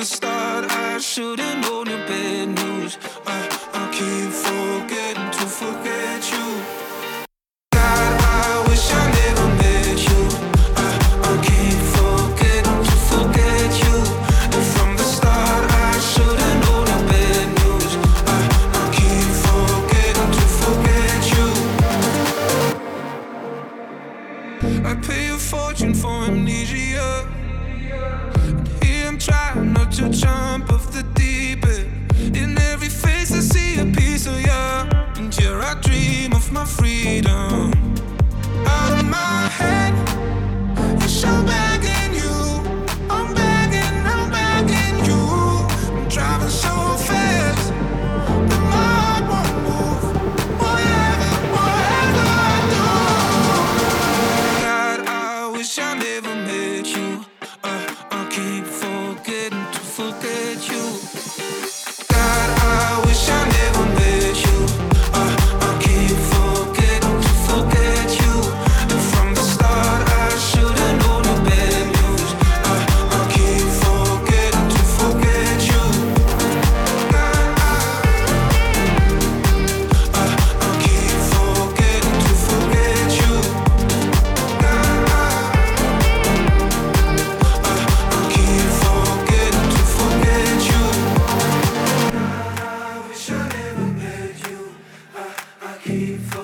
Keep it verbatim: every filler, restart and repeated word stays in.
start, I should've known your bad news. I, I keep forgetting to forget you. God, I wish I never met you. I, I keep forgetting to forget you. And from the start, I should've known your bad news. I, I keep forgetting to forget you. I pay a fortune for amnesia. Here I'm trying not to jump off the deep end. In every face I see a piece of you, and here I dream of my freedom. Out of my head, wish I'm begging you. I'm begging, I'm begging you. I'm driving so fast that my heart won't move. Whatever, whatever I do. God, I wish I never met you. Uh, I keep forgetting to forget you. God, I wish I never met you. Uh, I keep forgetting to forget you. And from the start, I should've known the bad news. Uh, I keep forgetting to forget you. God, I, uh, I keep forgetting to forget you. God, I, I keep forgetting to forget you. I wish I never met you. I, I keep forgetting.